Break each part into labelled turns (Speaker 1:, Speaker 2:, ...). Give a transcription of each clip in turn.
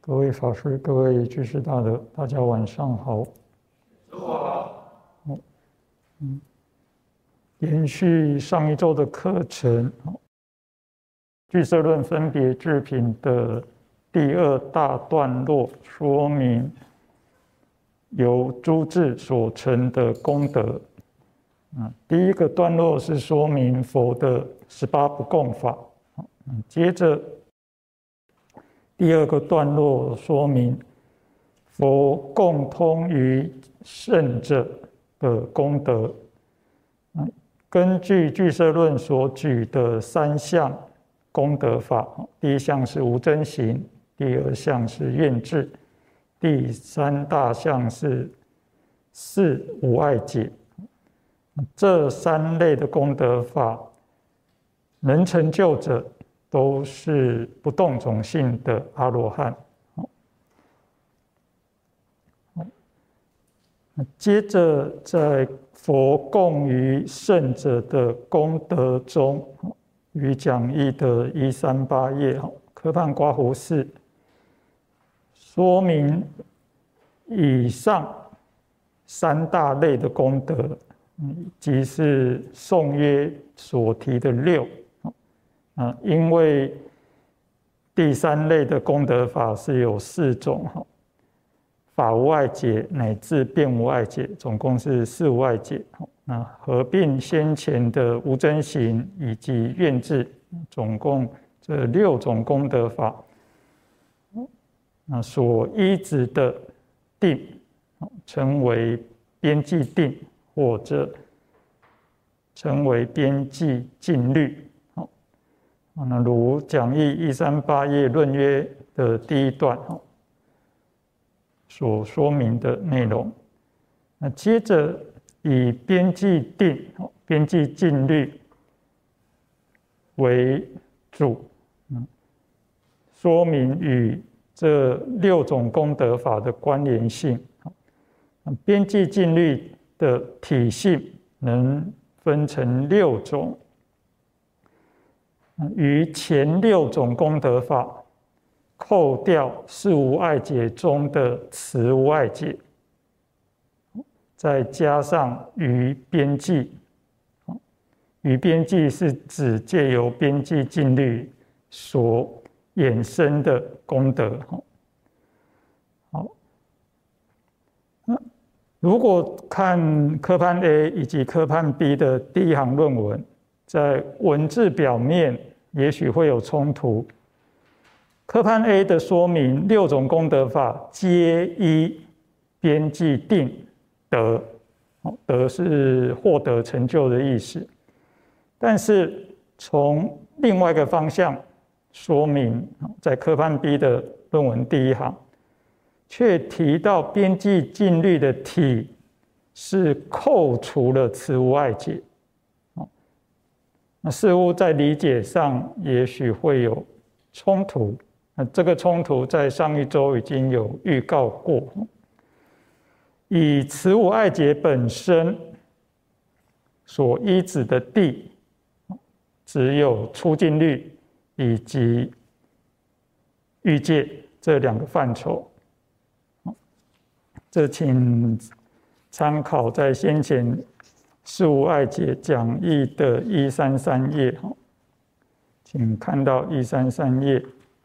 Speaker 1: 各位法师、各位居士大德，大家晚上好。延续上一周的课程，俱舍论分别智品的第二大段落，说明由诸智所成的功德。第一个段落是说明佛的18不共法，接着第二个段落说明佛共通于圣者的功德。根据俱舍论所举的3项功德法，第一项是无争行，第二项是愿智，第3大项是4无碍解。这3类的功德法，能成就者都是不动种性的阿罗汉。接着在佛供于圣者的功德中，于讲义的138页，科判刮胡四说明以上3大类的功德，即是颂约所提的6。因为第3类的功德法是有4种，法无碍解乃至辩无碍解，总共是4无碍解。合并先前的无争行以及愿智，总共这6种功德法，所依止的定，称为边际定，或者称为边际静虑。如讲义138页论约的第1段所说明的内容。接着以边际定、边际静虑为主，说明与这6种功德法的关联性。边际静虑的体性能分成6种，于前6种功德法扣掉4无碍解中的慈无碍解，再加上于边际。于边际是指借由边际静虑所衍生的功德。如果看科判 A 以及科判 B 的第1行论文，在文字表面也许会有冲突。科判 A 的说明6种功德法皆依边际定得，得是获得成就的意思。但是从另外一个方向说明，在科判 B 的论文第1行，却提到边际静虑的体是扣除了慈无碍解。那似乎在理解上也许会有冲突。这个冲突在上一周已经有预告过。以慈无碍解本身所依止的地，只有出净律以及欲界这2个范畴。这请参考在先前4无碍解讲义的133页，请看到133页。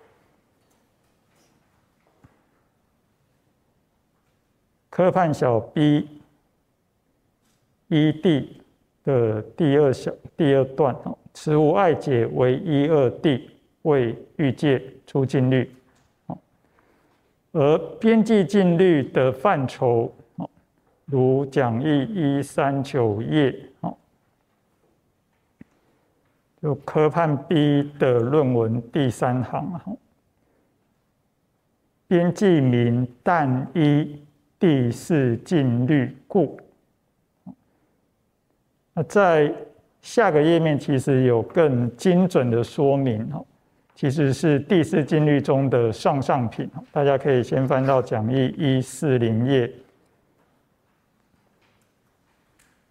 Speaker 1: 科判小 B 依谛的第2段，慈无碍解为1、2谛，为欲界出净律。而边际静虑的范畴，如讲义139页，就科判 B 的论文第3行，边际名但依第4静虑故。在下个页面其实有更精准的说明，其实是第4静虑中的上品，大家可以先翻到讲义140页，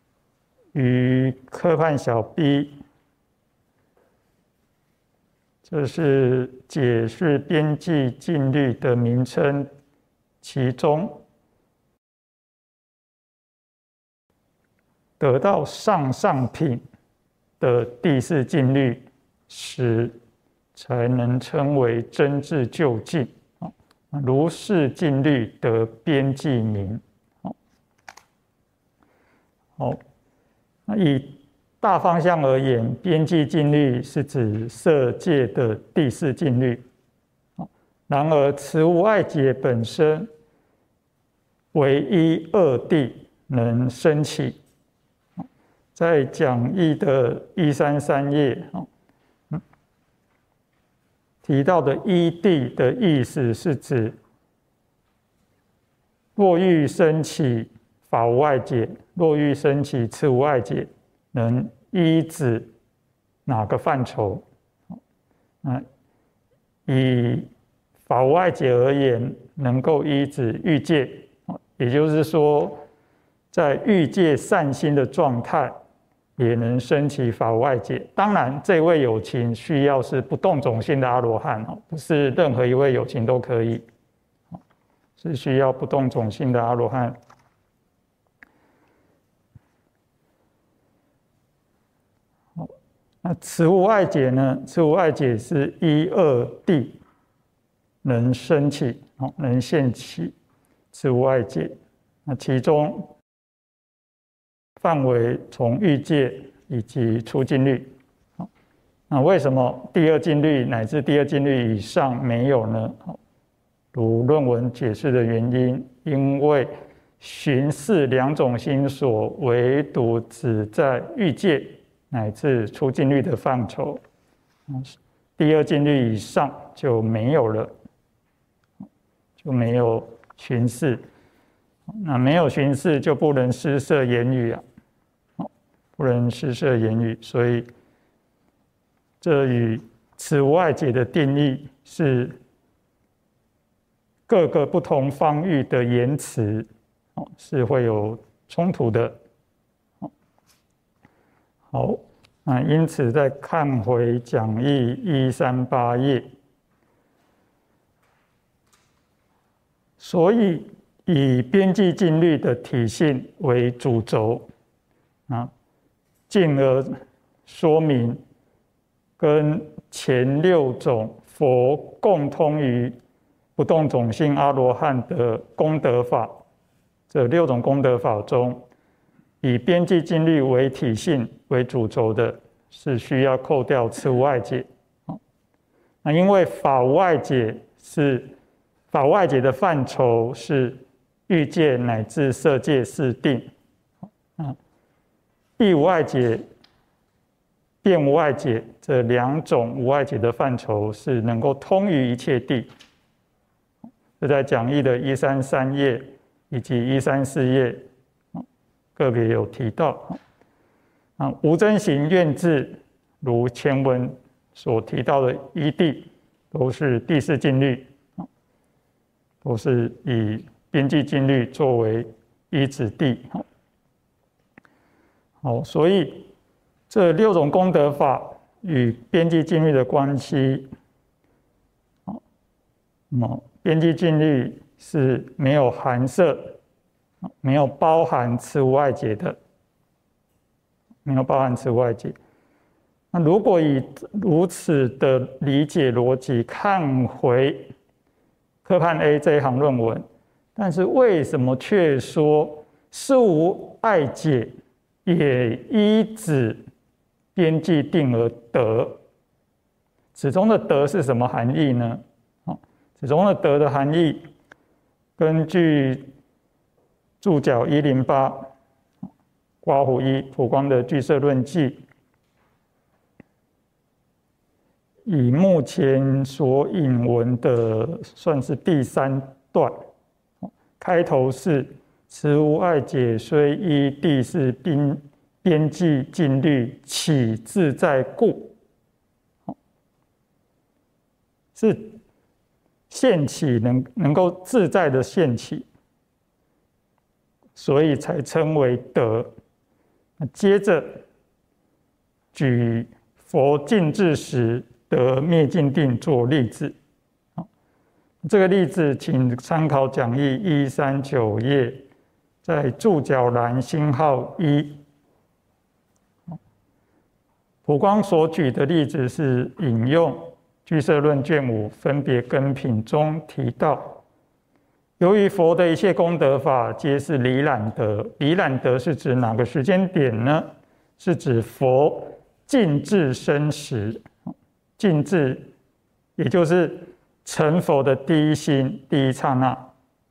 Speaker 1: 于科判小 B 这这是解释边际净律的名称，其中得到上品的第四净律时，才能称为真智究竟。如是净律得边际名。好，那以大方向而言，边际净律是指色界的第四净律。然而，此无碍解本身唯一二谛能生起。在讲义的133页提到的一谛的意思是指，若欲生起法无碍解，若欲生起此无碍解，能依止哪个范畴？以法无碍解而言，能够依止欲界，也就是说，在欲界善心的状态，也能升起法无碍解。当然，这位有情需要是不动种性的阿罗汉，不是任何一位有情都可以，是需要不动种性的阿罗汉。那此无碍解呢？此无碍解是一二谛能生起，能现起此无碍解。那其中范围从欲界以及出净律。那为什么第二净律乃至第二净律以上没有呢？如论文解释的原因，因为寻视两种心所唯独只在欲界乃至出净律的范畴，第二净律以上就没有了，就没有寻视。那没有寻视就不能施设言语啊，不能施设言语，所以这与此无碍解的定义是各个不同方域的言辞是会有冲突的。好，那因此再看回讲义138页，所以以边际净律的体性为主轴，进而说明跟前六种佛共通于不动种性阿罗汉的功德法，这六种功德法中，以边际净律为体性为主轴的，是需要扣掉此无碍解。那因为法无碍解的范畴是欲界乃至色界四定，亦无碍解、辩无碍解这两种无碍解的范畴是能够通于一切谛。这在讲义的133页以及134页个别有提到。无真行愿智，如前文所提到的一谛，都是第四净律，都是以边际净律作为依止谛。好，所以这六种功德法与边际净律的关系，边际净律是没有含摄、没有包含此无碍解的，没有包含此无碍解。那如果以如此的理解逻辑看回科判 A 这一行论文，但是为什么却说事无碍解也依止边际定而得？此中的得是什么含义呢？此中的得的含义，根据注脚108刮胡一普光的俱舍论记，以目前所引文的算是第3段，开头是此无碍解虽依第四边际净律起自在故，是现起能够自在的现起，所以才称为得。接着举佛尽智时得灭尽定做例子。这个例子请参考讲义139页，在注脚栏星号1。普光所举的例子是引用俱舍论卷5分别根品中提到，由于佛的一切功德法皆是离染得，离染得是指哪个时间点呢？是指佛尽至生时，尽至也就是成佛的第一心、第一刹那。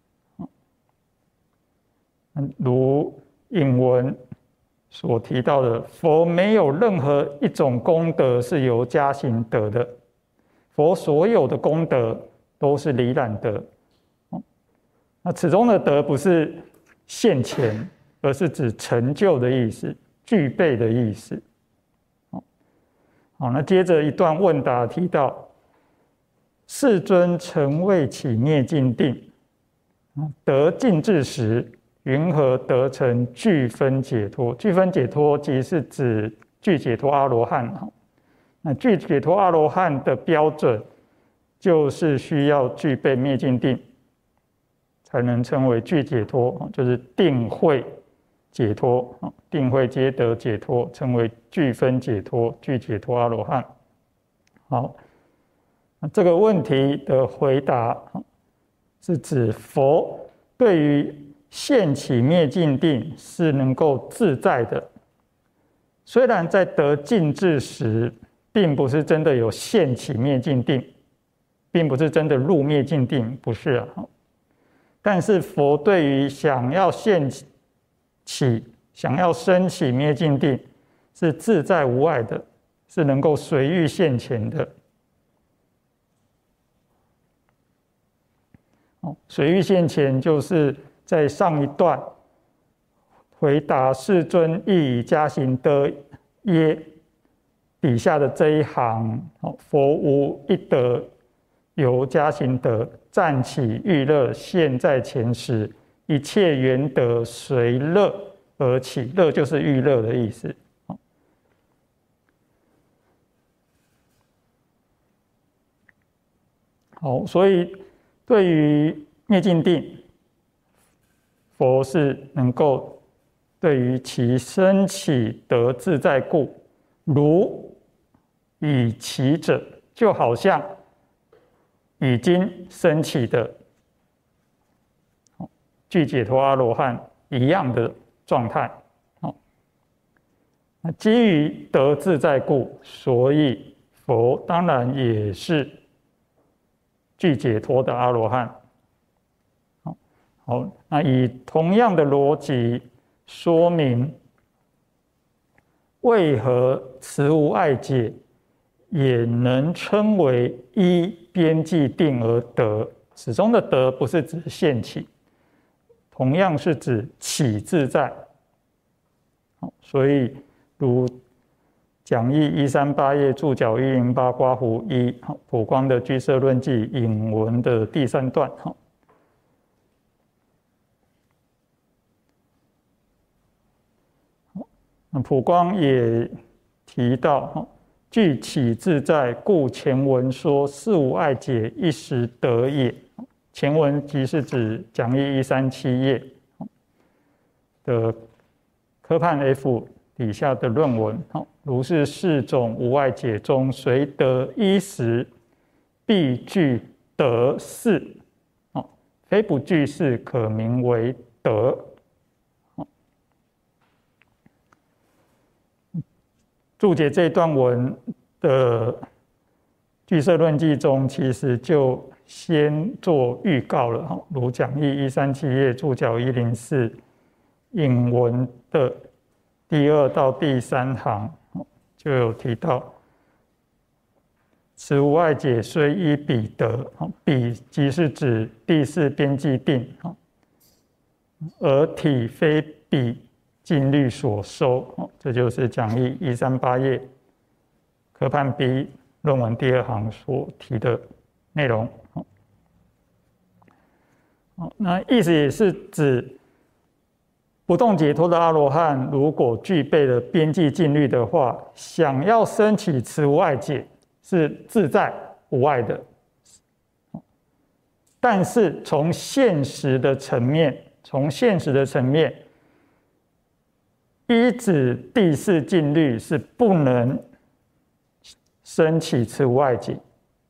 Speaker 1: 如引文所提到的，佛没有任何一种功德是由加行得的，佛所有的功德都是离染得。那此中的得不是现前，而是指成就的意思，具备的意思。好，那接着一段问答提到，世尊曾为起灭尽定，得尽至时，云何得成具分解脱？具分解脱即是指具解脱阿罗汉。那具解脱阿罗汉的标准，就是需要具备灭尽定，才能称为具解脱，就是定慧解脱，定慧皆得解脱，称为具分解脱、具解脱阿罗汉。好，这个问题的回答是指佛对于现起灭尽定是能够自在的，虽然在得尽至时，并不是真的有现起灭尽定，并不是真的入灭尽定，不是啊。但是佛对于想要现起、想要升起灭尽定，是自在无碍的，是能够随遇现前的。随遇现前就是在上一段回答世尊亦以加行得耶底下的这一行，佛无一德由加行得，暂起欲乐现在前时，一切缘得随乐而起，乐就是欲乐的意思。好，所以对于灭尽定，佛是能够对于其生起得自在故，如以起者，就好像已经升起的具解脱阿罗汉一样的状态。那基于得自在故，所以佛当然也是具解脱的阿罗汉。好，那以同样的逻辑说明，为何慈无碍解也能称为依边际定而得？此中的得不是指现起，同样是指起自在。所以如讲义138页注脚108刮胡1，普光的俱舍论记引文的第3段。普光也提到，具起自在，故前文说四无碍解一时得也。前文即是指讲义137页的科判 F 底下的论文。如是四种无碍解中，随得一时，必具得四。非不具四，可名为得。注解这段文的俱舍论记中，其实就先做预告了。如讲义137页注脚104引文的第2到第3行就有提到，此无碍解虽依彼得，彼即是指第四边际定，而体非彼净律所收。这就是讲义138页科判 B 论文第2行所提的内容。那意思也是指不动解脱的阿罗汉，如果具备了边际净律的话，想要升起慈无碍解， 是自在无碍的。但是从现实的层面，依止第四静虑是不能生起此无碍解。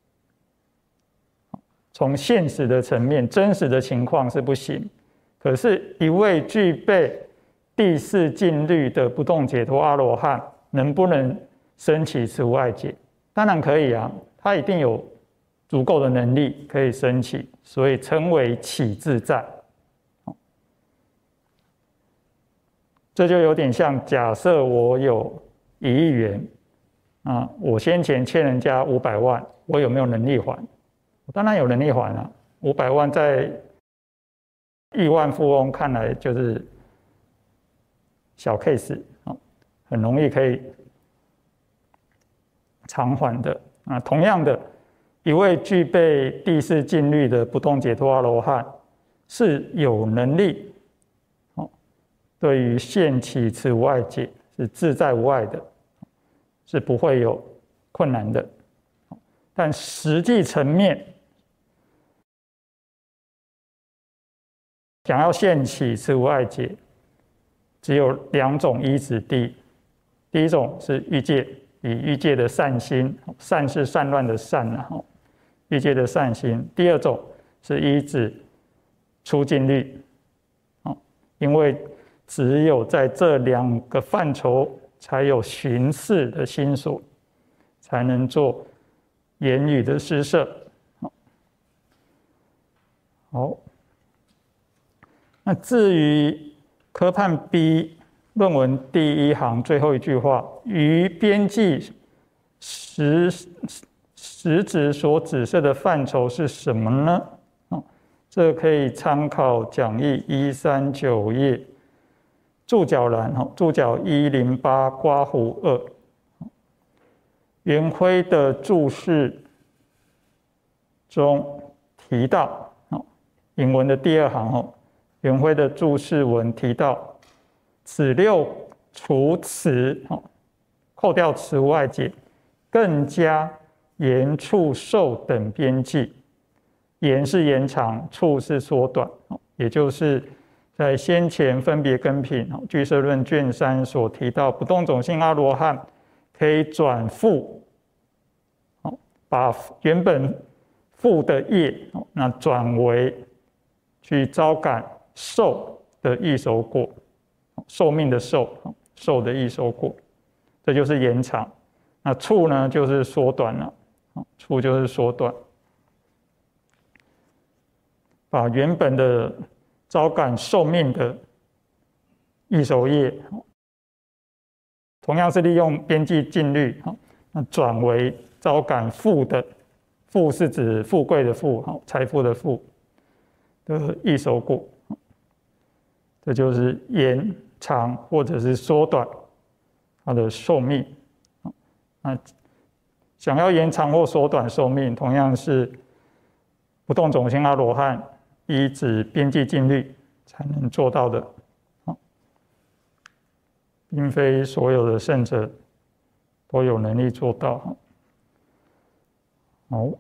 Speaker 1: 从现实的层面，真实的情况是不行。可是，一位具备第四静虑的不动解脱阿罗汉，能不能生起此无碍解？当然可以啊，他一定有足够的能力可以生起，所以称为起自在。这就有点像，假设我有1亿元啊，我先前欠人家500万，我有没有能力还？我当然有能力还啊。500万在亿万富翁看来就是小 case， 很容易可以偿还的啊。同样的，一位具备第四静虑的不动解脱阿罗汉是有能力，对于现起此无碍解是自在无碍的，是不会有困难的。但实际层面，想要现起此无碍解，只有2种依止地。第一种是欲界，以欲界的善心，善是善乱的善，欲界的善心。第二种是依止出静虑，因为只有在这2个范畴才有寻视的心所，才能做言语的施设。好，那至于科判 B 论文第1行最后一句话，于边际实质所指涉的范畴是什么呢？这可以参考讲义139页注脚栏，注脚108括弧2，元辉的注释中提到，引文的第2行，元辉的注释文提到，此6除此，扣掉此无碍解，更加延处寿等边际。延是延长，处是缩短，也就是在先前分别根品俱舍论卷3所提到，不动种性阿罗汉可以转覆，把原本覆的业，那转为去招感寿的异熟果，寿命的寿，寿的异熟果，这就是延长。那处呢，就是缩短了，处就是缩短，把原本的招感寿命的异熟业，同样是利用边际静虑，那转为招感富的，富是指富贵的富，财富的富的异熟果，这就是延长或者是缩短它的寿命。那想要延长或缩短寿命，同样是不动种性阿罗汉依止边际静虑才能做到的，并非所有的圣者都有能力做到。好，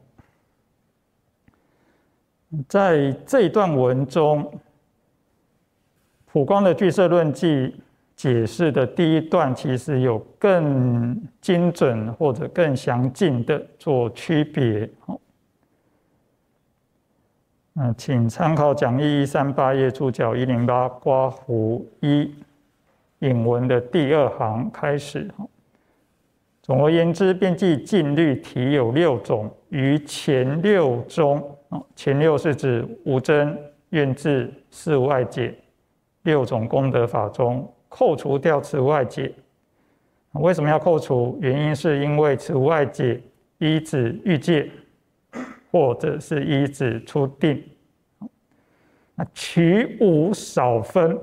Speaker 1: 在这一段文中，普光的俱舍论记解释的第1段其实有更精准或者更详尽的做区别。请参考讲义138页注脚108括弧1引文的第2行开始。总而言之，边际静虑体有6种，于前6中，前6是指无争、愿治、四无碍解6种功德法中，扣除掉此无碍解。为什么要扣除？原因是因为此无碍解依止欲界，或者是依止出定。那取五少分，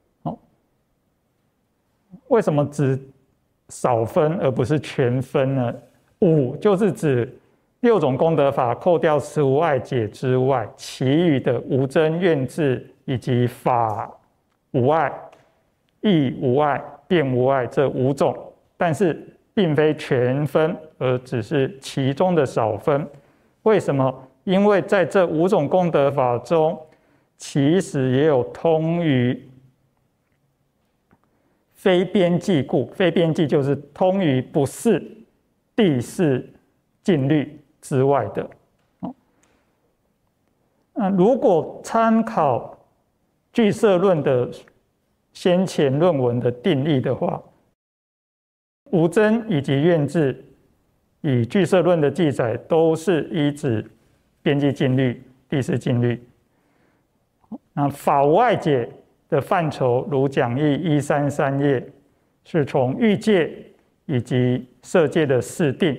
Speaker 1: 为什么只少分而不是全分呢？五就是指6种功德法扣掉此无碍解之外，其余的无争、愿治以及法无碍、义无碍、辩无碍这5种，但是并非全分，而只是其中的少分。为什么？因为在这5种功德法中，其实也有通于非边际故。非边际就是通于不是第四禁律之外的。如果参考俱舍论的先前论文的定义的话，无争以及愿智以俱舍论的记载都是依止边际禁律、第四禁律。那法无碍解的范畴，如讲义133页，是从欲界以及色界的四定。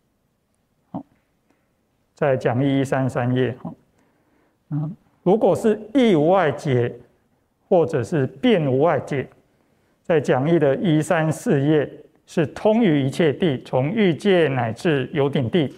Speaker 1: 在讲义133页，如果是义无碍解或者是辩无碍解，在讲义的134页是通于一切地，从欲界乃至有顶地。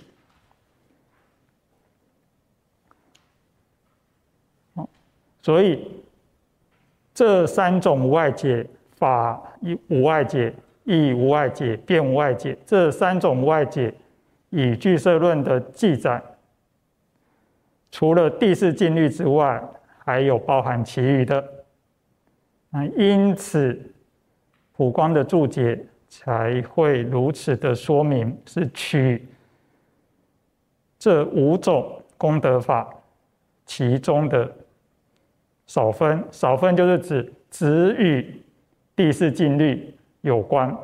Speaker 1: 所以这3种无碍解，法无碍解、义无碍解、辩无碍解，这3种无碍解以俱舍论的记载，除了第四禁律之外，还有包含其余的。因此普光的注解才会如此的说明，是取这5种功德法其中的少分。少分就是指只与第四禁律有关，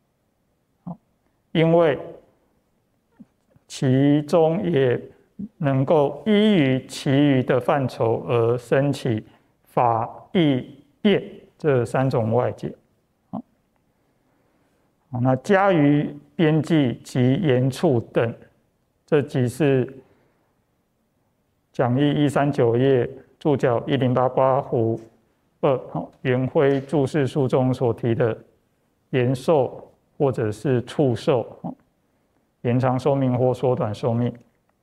Speaker 1: 因为其中也能够依于其余的范畴而生起法、义、辩这3种无碍解。那加于边际及言处等，这即是讲义139页注脚1088-2元辉注释书中所提的延寿或者是促寿，延长寿命或缩短寿命。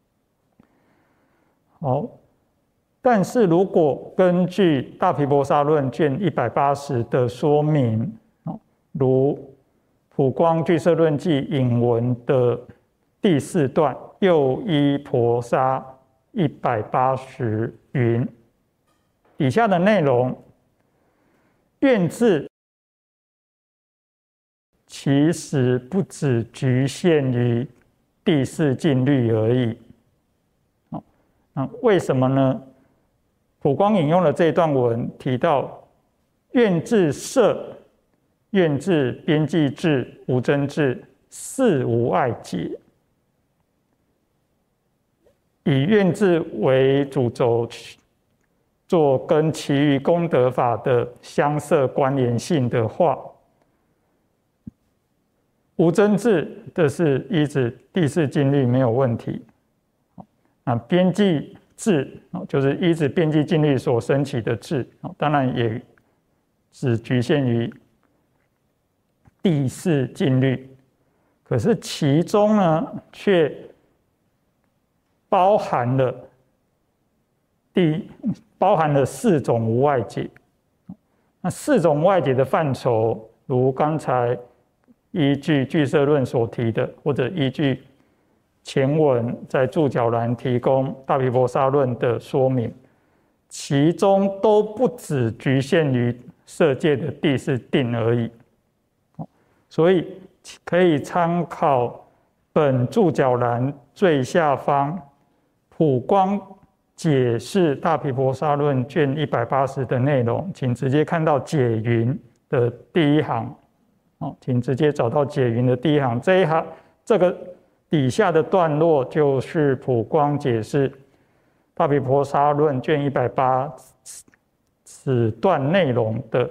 Speaker 1: 好，但是如果根据大毗婆沙论卷180的说明，如普光俱舍论记引文的第4段又依婆沙180云，以下的内容，愿智其实不只局限于第四禁律而已。为什么呢？普光引用了这段文，提到愿智摄、愿智边际智、无争智4无碍解，以愿智为主轴，做跟其余功德法的相涉关联性的话，无争智的是依止第四禁律没有问题。边际智就是依止边际禁律所升起的智，当然也只局限于第四禁律，可是其中呢却包含了4种无碍解。那4种无碍解的范畴，如刚才依据俱舍论所提的，或者依据前文在注脚栏提供大毗婆沙论的说明，其中都不只局限于色界的第四定而已。所以可以参考本注脚栏最下方普光解释大毗婆沙论卷180的内容，请直接看到解云的第1行，请直接找到解云的第1行，这个底下的段落就是普光解释大毗婆沙论卷180此段内容的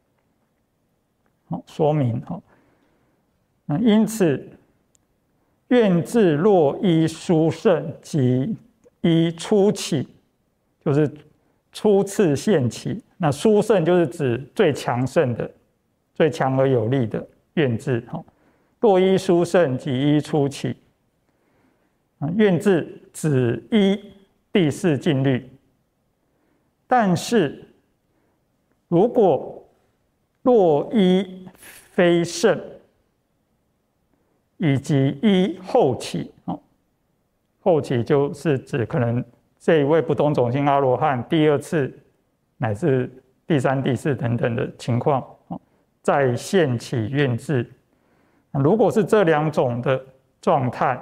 Speaker 1: 说明。因此愿智若依殊胜及依初起，就是初次现起，那殊胜就是指最强盛的、最强而有力的愿智。若依殊胜及依初起，愿智只依第四禁律。但是如果若依非胜， 以及一后起。后起就是指可能这一位不动种姓阿罗汉第二次乃至第三、第四等等的情况，再现起愿志。如果是这两种的状态，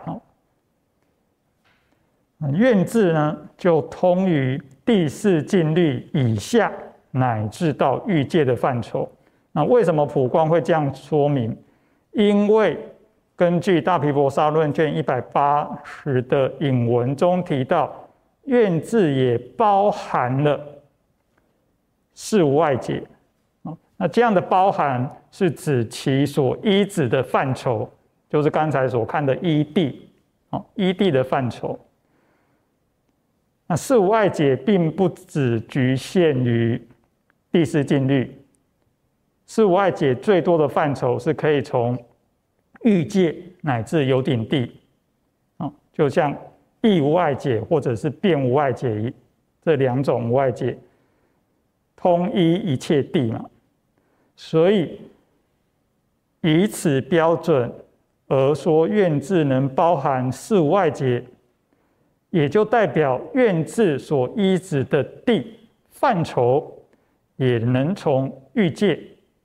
Speaker 1: 愿志呢就通于第四禁律以下乃至到欲界的范畴。那为什么普光会这样说明？因为根据大毗婆沙论卷180的引文中提到，愿志也包含了事无碍解。那这样的包含是指其所依止的范畴，就是刚才所看的依谛，依谛的范畴。那事无碍解并不只局限于第四禁律，事无碍解最多的范畴是可以从欲界乃至有顶地，就像义无碍解或者是辩无碍解这两种无碍解，通依一切地嘛。所以以此标准而说愿志能包含事无碍解，也就代表愿志所依止的地范畴也能从欲界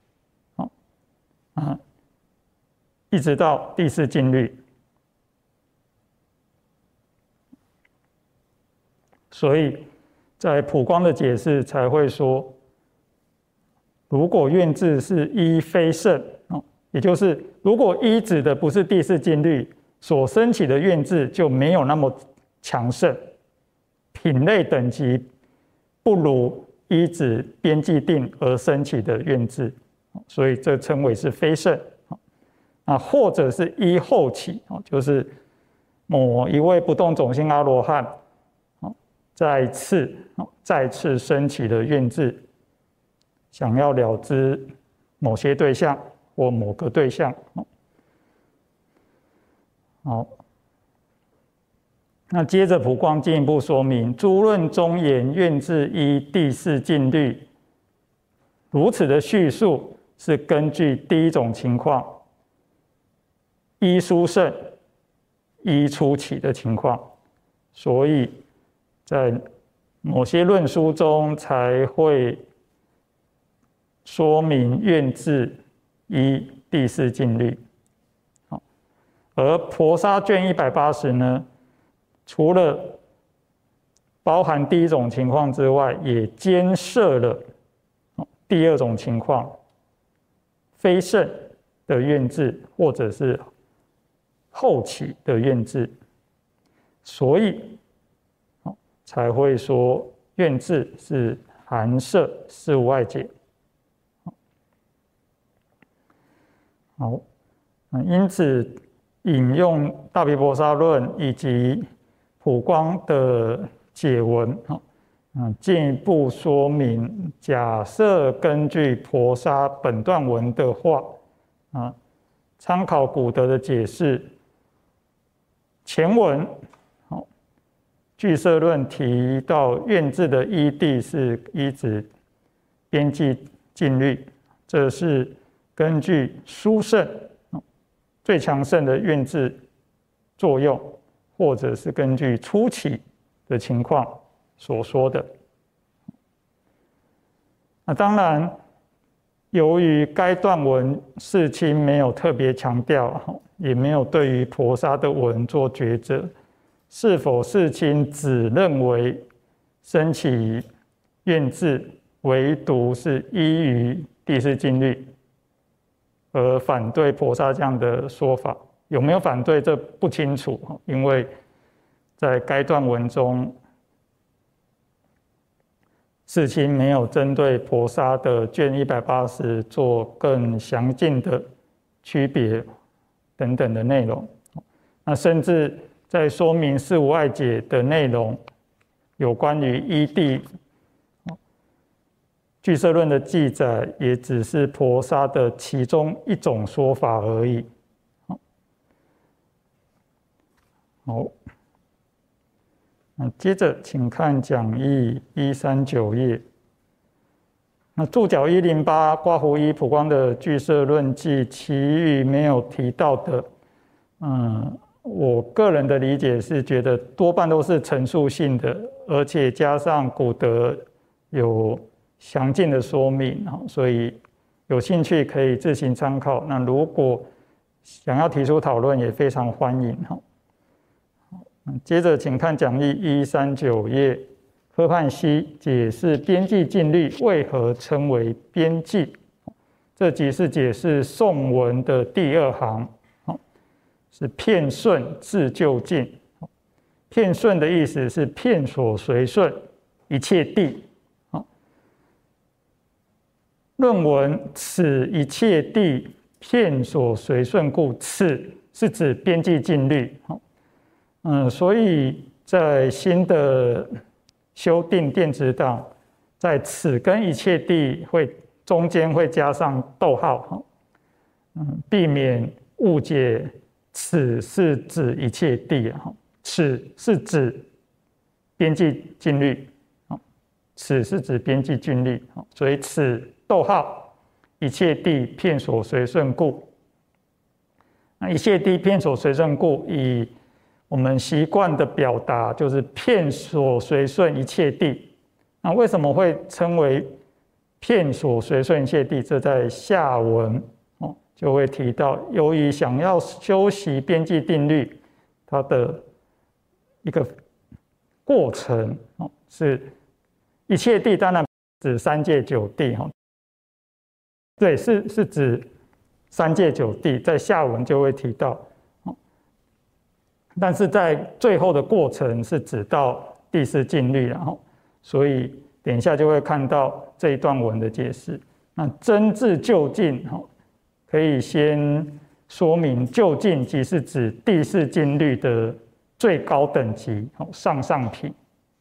Speaker 1: 一直到第四禁律。所以在普光的解释才会说，如果愿志是依非圣，也就是如果依止的不是第四禁律，所升起的愿志就没有那么强盛，品类等级不如依止边际定而升起的愿志，所以这称为是非圣。或者是依后起，就是某一位不动种姓阿罗汉再次升起的愿志，想要了知某些对象或某个对象。好，那接着普光进一步说明，诸论中言愿志依第四禁律，如此的叙述是根据第一种情况，依殊胜、依初起的情况，所以在某些论书中才会说明愿志依第四禁律。而婆沙卷180呢，除了包含第一种情况之外，也兼涉了第二种情况，非圣的愿志或者是后起的愿志，所以才会说愿志是含摄事无碍解。好，因此引用大毗婆沙论以及普光的解文，进一步说明，假设根据婆沙本段文的话，参考古德的解释，前文俱舍论提到愿志的依谛是依止边际禁律，这是根据殊胜最强盛的愿志作用，或者是根据初起的情况所说的。当然，由于该段文世亲没有特别强调，也没有对于婆沙的文做抉择，是否世亲只认为升起愿志唯独是依于第四禁律，而反对婆沙这样的说法，有没有反对这不清楚，因为在该段文中，世亲没有针对婆沙的卷180做更详尽的区别等等的内容。那甚至在说明事无碍解的内容，有关于依谛俱舍论的记载，也只是婆沙的其中一种说法而已。好，那接着请看讲义139页。那注脚108括弧1普光的俱舍论记，其余没有提到的， 我个人的理解是觉得多半都是陈述性的，而且加上古德有详尽的说明，所以有兴趣可以自行参考。那如果想要提出讨论，也非常欢迎。接着请看讲义139页，科判西解释边际净律为何称为边际。这即是解释宋文的第2行，是片顺至就近。片顺的意思是片所随顺一切地。论文此一切地片所随顺故，此是指边际净律。所以在新的修订电子档，在此跟一切地中间会加上逗号，避免误解此是指一切地，此是指边际净律，此是指边际净律，所以此逗号一切地片所随顺故。那一切地片所随顺故，以我们习惯的表达就是片所随顺一切地。那为什么会称为片所随顺一切地？这在下文就会提到，由于想要修习边际定律，它的一个过程是一切地，当然指三界九地，对，是指三界九地，在下文就会提到，但是在最后的过程是指到第四净律，所以等一下就会看到这一段文的解释。那真至就近，可以先说明就近即是指第四净律的最高等级，上品。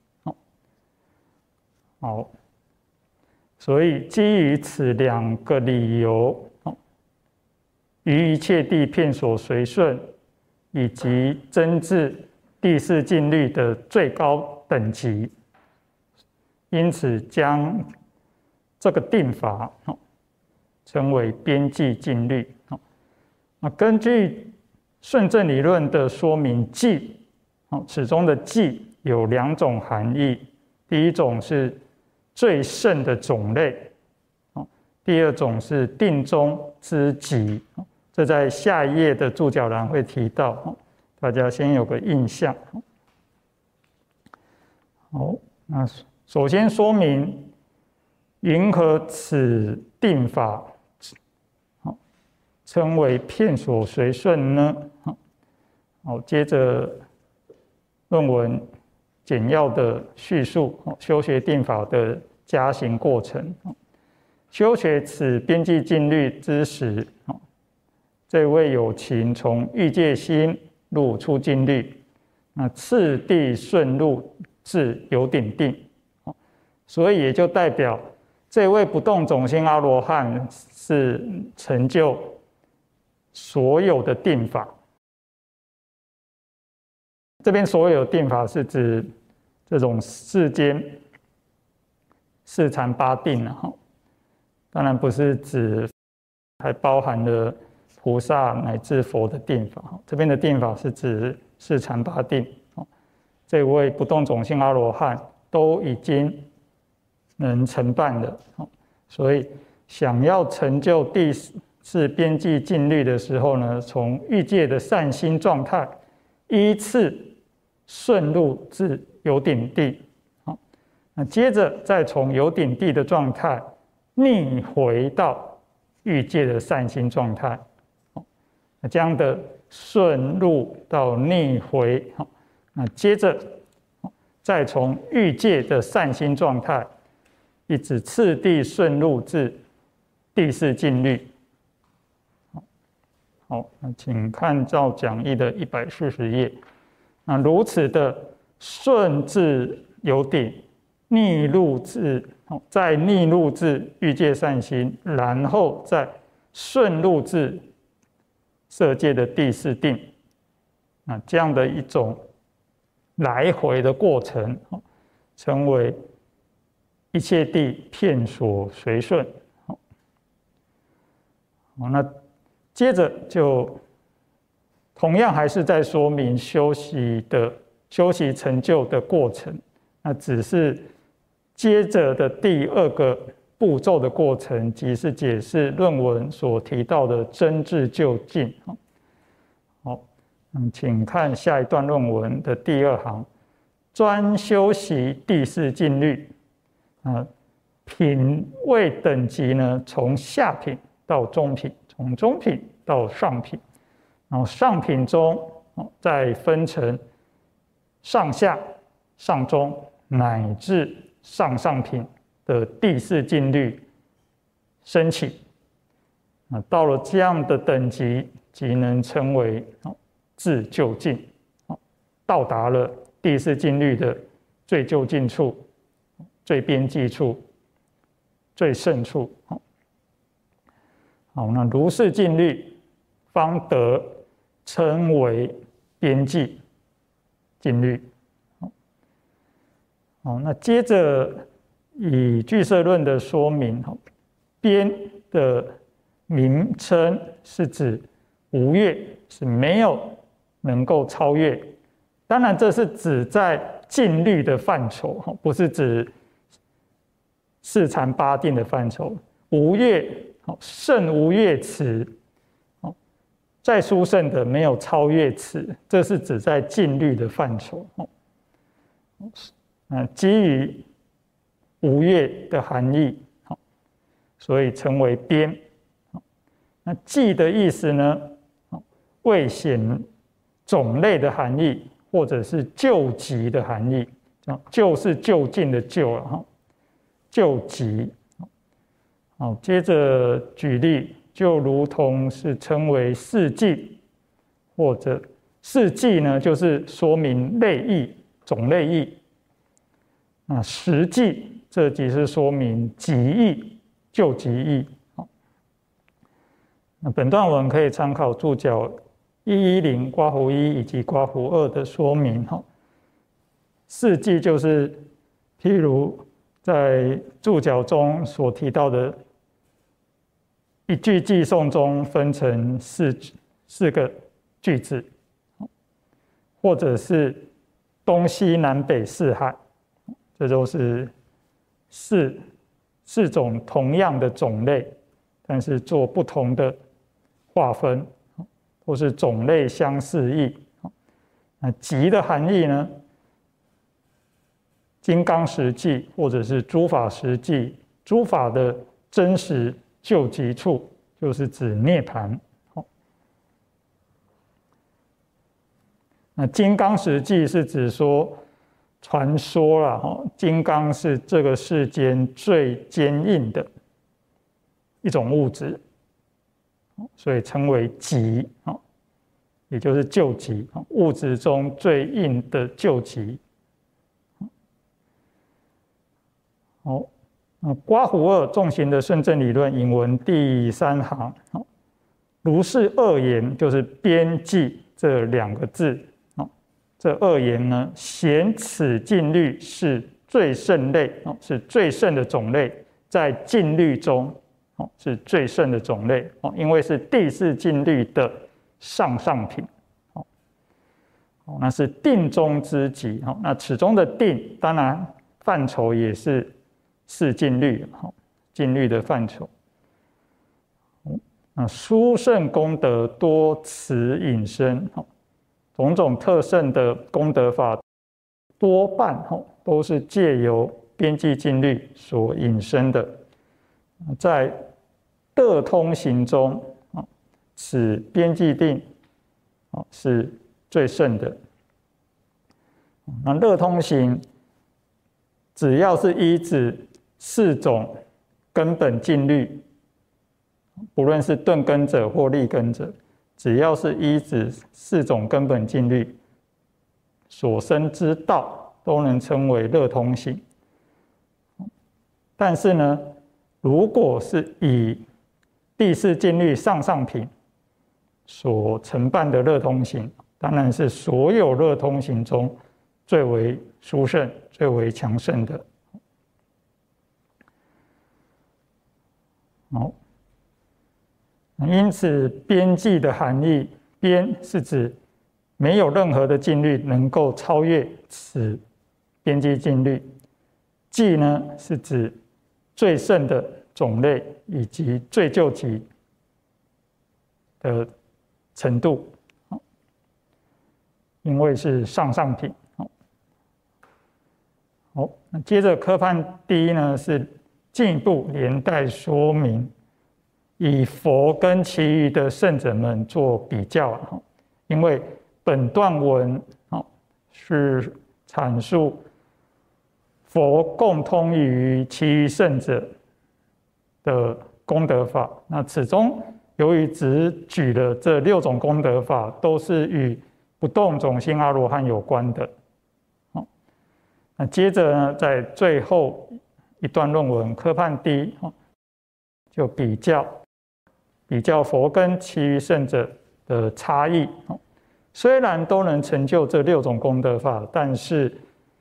Speaker 1: 好，所以基于此2个理由，于一切地片所随顺，以及真至第四净律的最高等级，因此将这个定法称为边际净律。根据顺正理论的说明，际此中的际有2种含义，第一种是最甚的种类，第二种是定中之极，这在下一页的注脚栏会提到，大家先有个印象。好，那首先说明云何此定法称为片所随顺呢？好，接着论文简要的叙述修学定法的加行过程。修学此边际净律之时，这位有情从欲界心入出净律，那次第顺入至有顶定，所以也就代表这位不动种性阿罗汉是成就所有的定法。这边所有定法是指这种世间四禅八定，当然不是指还包含了菩萨乃至佛的定法。这边的定法是指四禅八定，这位不动种性阿罗汉都已经能承办了，所以想要成就第四边际净律的时候呢，从欲界的善心状态依次顺入至有顶地，那接着再从有顶地的状态逆回到欲界的善心状态，那这样的顺入到逆回，那接着再从欲界的善心状态一直次第顺入至第四净律。好，那请看照讲义的140页。那如此的顺至有顶，逆入至，再逆入至欲界善心，然后再顺入至色界的第四定，那这样的一种来回的过程，称为一切地片所随顺。那接着就同样还是在说明修习成就的过程，那只是接着的第二个步骤的过程，即是解释论文所提到的真智就近。好，请看下一段论文的第2行，专修习第4静虑。品位等级呢，从下品到中品，从中品到上品，然后上品中再分成上下、上中乃至上品的第4静虑升起。到了这样的等级，即能称为智就近，到达了第4静虑的最就近处、最边际处、最胜处。好，那如是静虑，方得称为边际静虑。好，那接着以俱舍论的说明，边的名称是指无越，是没有能够超越。当然，这是指在静虑的范畴，不是指四禅八定的范畴。无越，胜无越此，再殊胜的没有超越此，这是指在静虑的范畴。基于无越的含义，所以称为边。那寂的意思呢，未显种类的含义，或者是就极的含义。就是就近的就了，就极。好，接着举例，就如同是称为四寂，或者四寂呢，就是说明类义、种类义。那实际，这即是说明极义、就极义。那本段文可以参考注脚110括弧1以及括弧2的说明。四寂就是譬如在注脚中所提到的一句偈颂中分成四个句子，或者是东西南北四海，这都是四种同样的种类，但是做不同的划分，或是种类相似异。那极的含义呢？金刚实际，或者是诸法实际，诸法的真实就极处，就是指涅槃。那金刚实际是指说，传说啦，金刚是这个世间最坚硬的一种物质，所以称为极，也就是究极，物质中最硬的究极。好，刮胡二重行的顺正理论引文第3行，如是二言，就是边际这2个字。这2言呢，显此静虑是最胜类，是最胜的种类，在静虑中是最胜的种类，因为是第4静虑的上品。那是定中之极。那此中的定，当然范畴也是4静虑，静虑的范畴。那殊胜功德多此引申，种种特胜的功德法，多半都是借由边际静虑所引申的。在乐通行中，此边际定是最胜的。那乐通行只要是依止4种根本静虑，不论是顿根者或立根者，只要是依止4种根本静虑所生之道，都能称为乐通行。但是呢，如果是以第4静虑上品所承办的乐通行，当然是所有乐通行中最为殊胜、最为强盛的。好，因此边际的含义边是指没有任何的净律能够超越此边际净律，际呢是指最胜的种类以及最究极的程度，因为是上上品。好，那接着科判第一呢是进一步连带说明，以佛跟其余的圣者们做比较，因为本段文是阐述佛共通于其余圣者的功德法，那此中由于只举了这6种功德法，都是与不动种性阿罗汉有关的。那接着呢，在最后一段论文科判第一就比较佛跟其余圣者的差异。虽然都能成就这6种功德法，但是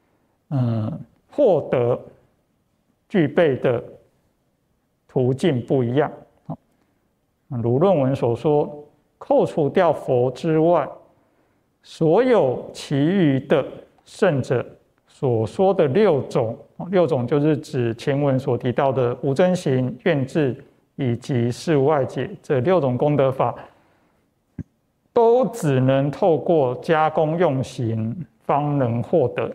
Speaker 1: 获得具备的途径不一样。如论文所说，扣除掉佛之外，所有其余的圣者所说的6种就是指前文所提到的无争行、愿智以及事无碍解这6种功德法，都只能透过加工用行方能获得，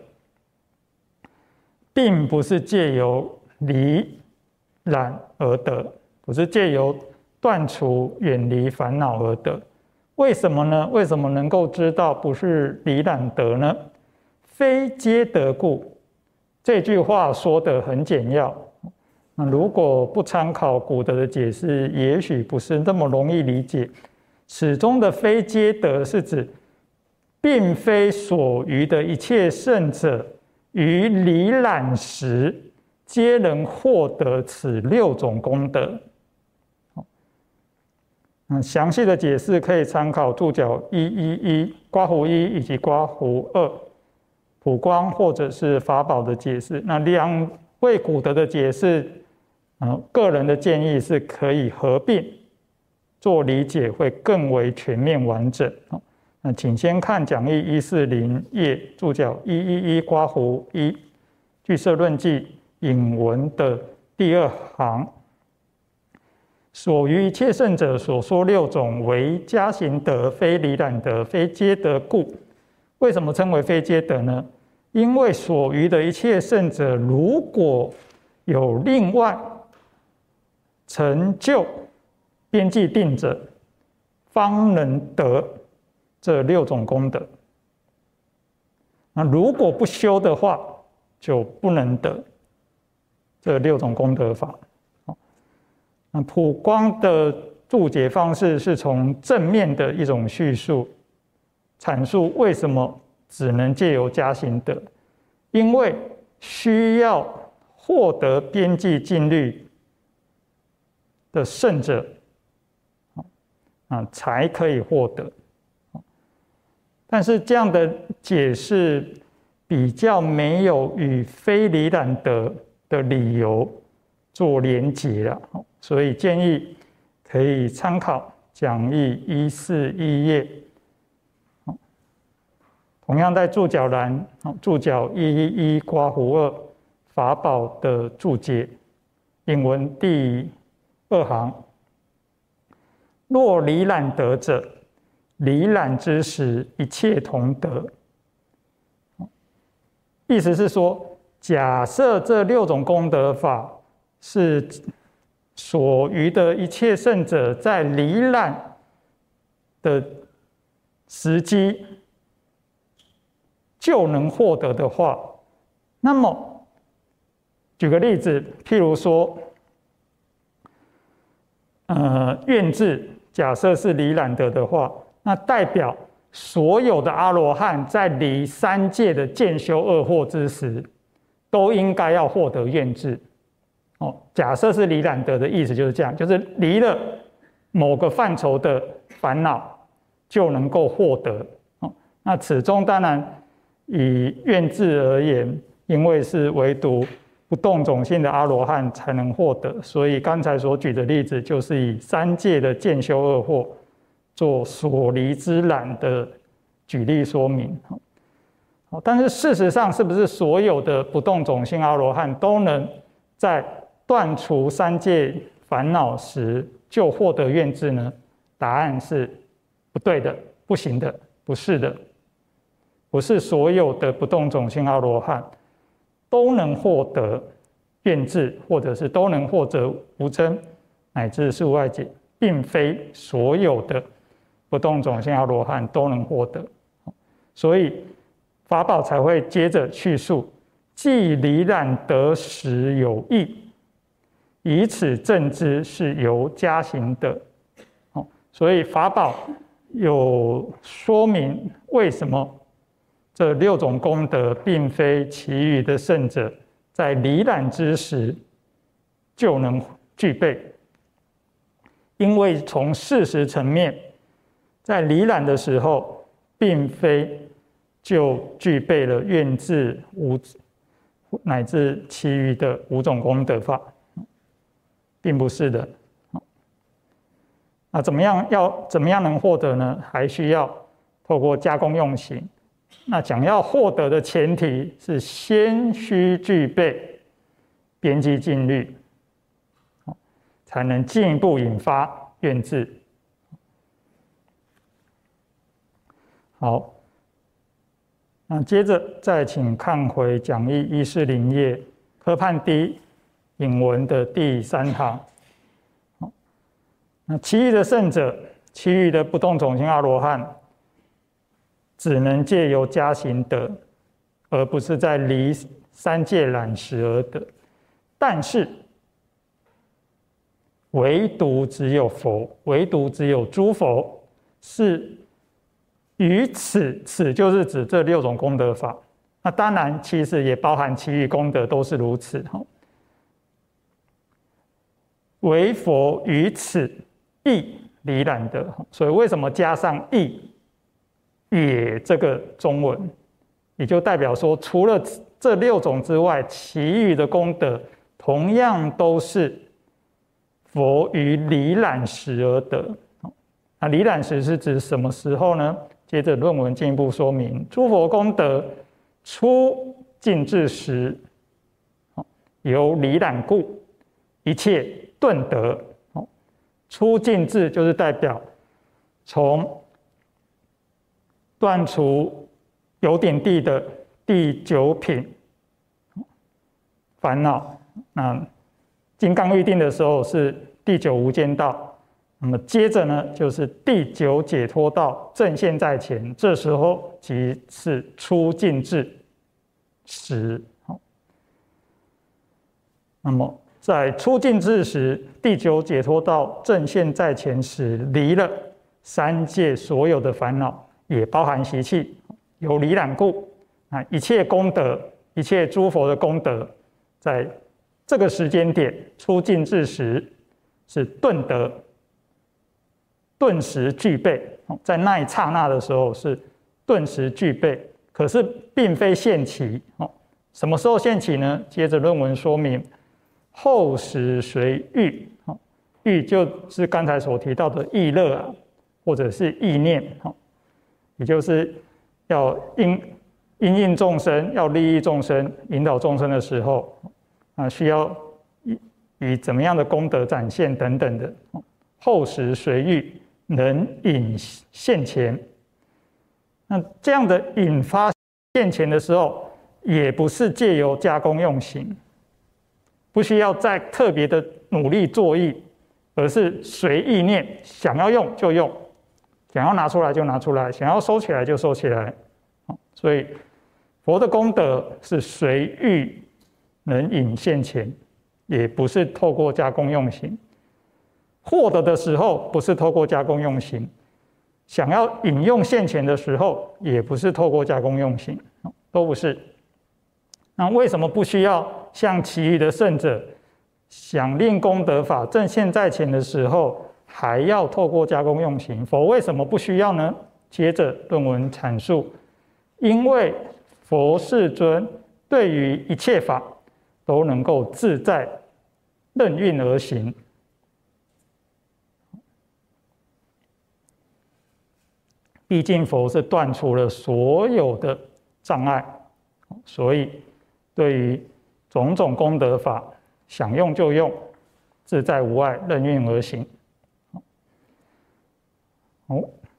Speaker 1: 并不是借由离染而得，不是借由断除远离烦恼而得。为什么呢？为什么能够知道不是离染得呢？非皆得故。这句话说得很简要，那如果不参考古德的解释，也许不是那么容易理解。此中的非皆得是指，并非所余的一切圣者于离染时，皆能获得此6种功德。详细的解释可以参考注脚111、刮胡1以及刮胡2、普光或者是法宝的解释。那2位古德的解释，个人的建议是可以合并做理解，会更为全面完整。那请先看讲义140页注脚111刮胡1俱舍论记引文的第2行。所于一切圣者所说6种为加行德，非离染德，非皆得故。为什么称为非皆得呢？因为所于的一切圣者，如果有另外成就边际定者，方能得这6种功德。那如果不修的话，就不能得这6种功德法。那普光的注解方式是从正面的一种叙述，阐述为什么只能借由加行德，因为需要获得边际净律的圣者才可以获得。但是这样的解释比较没有与非离染德的理由做连结了，所以建议可以参考讲义141页。同样在注脚栏，注脚111刮胡2法宝的注解引文第2行。若离染得者，离染之时，一切同得。意思是说，假设这6种功德法是所余的一切圣者在离染的时机就能获得的话，那么举个例子，譬如说，愿智假设是离染得的话，那代表所有的阿罗汉在离3界的渐修2惑之时，都应该要获得愿智。假设是离染得的意思就是这样，就是离了某个范畴的烦恼就能够获得。那此中当然以愿智而言，因为是唯独不动种性的阿罗汉才能获得，所以刚才所举的例子就是以3界的渐修2惑做所离之染的举例说明。但是事实上，是不是所有的不动种性阿罗汉都能在断除三界烦恼时就获得愿智呢？答案是不对的，不行的，不是的。不是所有的不动种性阿罗汉都能获得愿智，或者是都能获得无臻乃至事无碍解，并非所有的不动种性阿罗汉都能获得。所以法宝才会接着叙述，既离染得时有异，以此证之是由加行的。所以法宝有说明为什么这6种功德并非其余的圣者在离染之时就能具备，因为从事实层面，在离染的时候，并非就具备了愿智乃至其余的5种功德法，并不是的。那怎么样能获得呢？还需要透过加工用行。那想要获得的前提是先须具备边际净律，才能进一步引发愿智。好，那接着再请看回讲义140页科判 D 引文的第3行。那其余的圣者，其余的不动种性阿罗汉，只能借由加行得，而不是在离三界染时而得。但是，唯独只有佛，唯独只有诸佛，是于此就是指这6种功德法。那当然，其实也包含其余功德都是如此。唯佛于此亦离染得，所以为什么加上亦也这个中文，也就代表说，除了这6种之外，其余的功德同样都是佛于离染时而得。那离染时是指什么时候呢？接着论文进一步说明，诸佛功德初尽至时，由离染故，一切顿得。初尽至就是代表从断除有点地的第9品烦恼。那金刚预定的时候是第9无间道，那么接着呢就是第9解脱道正现在前，这时候即是初尽至时。那么在初尽至时，第9解脱道正现在前时，离了三界所有的烦恼，也包含习气，有离染故，一切功德，一切诸佛的功德，在这个时间点初尽至时是顿得，顿时具备，在那一刹那的时候是顿时具备，可是并非现起。什么时候现起呢？接着论文说明，后时随欲，欲就是刚才所提到的意乐啊，或者是意念，也就是要因应众生，要利益众生，引导众生的时候，需要以怎么样的功德展现等等的。后时随欲能引现前，那这样的引发现前的时候，也不是借由加工用行，不需要再特别的努力作意，而是随意念，想要用就用，想要拿出来就拿出来，想要收起来就收起来。所以佛的功德是随欲能引现前，也不是透过加工用行。获得的时候不是透过加工用行，想要引用现前的时候也不是透过加工用行，都不是。那为什么不需要像其余的圣者想令功德法正现在前的时候还要透过加工用行？佛为什么不需要呢？接着论文阐述，因为佛世尊对于一切法都能够自在任运而行。 毕竟佛是断除了所有的障碍，所以对于种种功德法，想用就用，自在无碍，任运而行。好，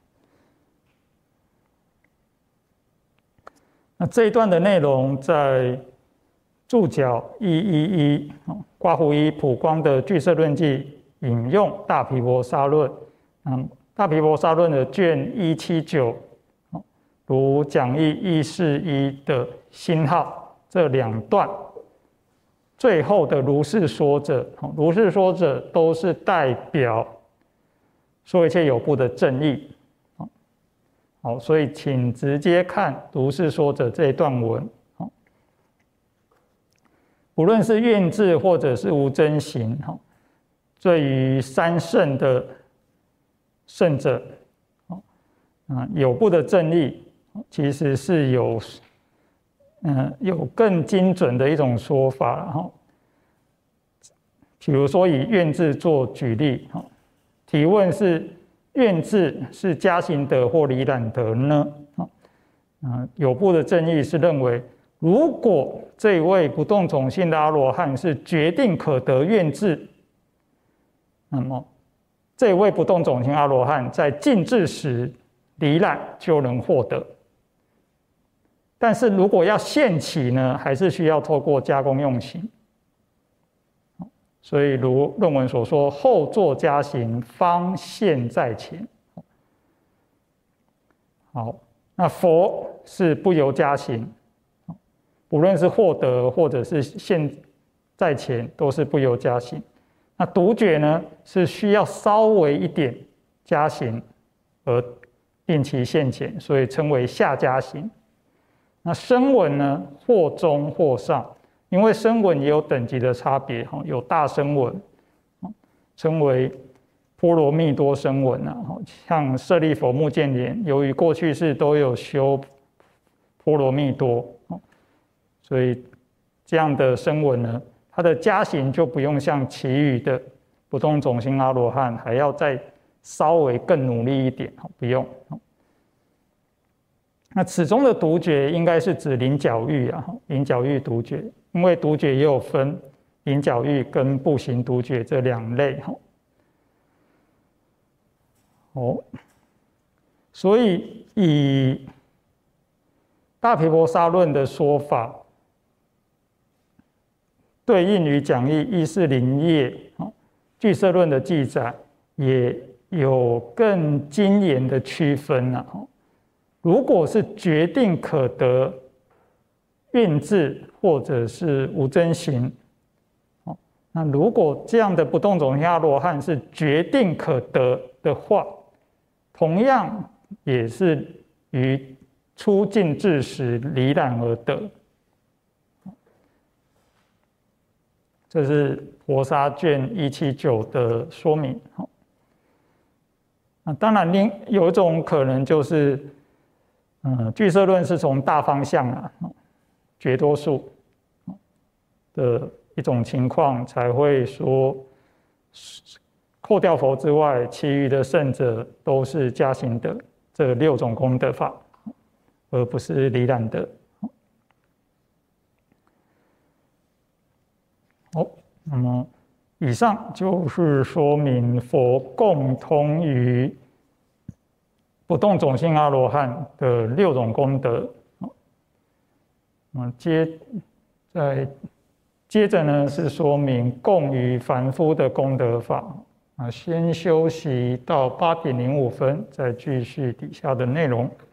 Speaker 1: 那这一段的内容在注脚111刮胡一普光的俱舍论记引用大毗婆沙论，大毗婆沙论的卷179，如讲义141的星号这2段，最后的如是说者，如是说者都是代表说一切有部的正义。好，所以请直接看如是说者这一段文。不论是愿智或者是无真行，对于三圣的圣者，有部的正义其实是有更精准的一种说法。比如说以愿智做举例，提问是愿智是加行德或离染德呢？有部的正义是认为，如果这位不动种性的阿罗汉是决定可得愿智，那么这位不动种性阿罗汉在尽智时离染就能获得。但是如果要现起呢，还是需要透过加工用行。所以如论文所说，后作加行方现在前。好，那佛是不由加行，不论是获得或者是现在前，都是不由加行。那独觉呢，是需要稍微一点加行而令其现前，所以称为下加行。那声闻呢，或中或上，因为声闻也有等级的差别，有大声闻，称为波罗蜜多声闻，像舍利弗、目犍连，由于过去世都有修波罗蜜多，所以这样的声闻呢，它的加行就不用像其余的不动种性阿罗汉还要再稍微更努力一点，不用。那此中的独觉应该是指临角欲临角欲独觉，因为独觉也有分临角欲跟步行独觉这2类。所以以大毗婆沙论的说法，对应于讲义140页俱舍论的记载，也有更精严的区分。如果是决定可得愿智或者是无真行，那如果这样的不动种性阿罗汉是决定可得的话，同样也是于初尽智时离染而得。这是婆沙卷179的说明。当然有一种可能就是俱舍论是从大方向绝多数的一种情况才会说，扣掉佛之外，其余的圣者都是加行的这6种功德法，而不是离染的。好，那么以上就是说明佛共通于不动种性阿罗汉的6种功德。接着呢是说明共于凡夫的功德法。先休息到8:05，再继续底下的内容。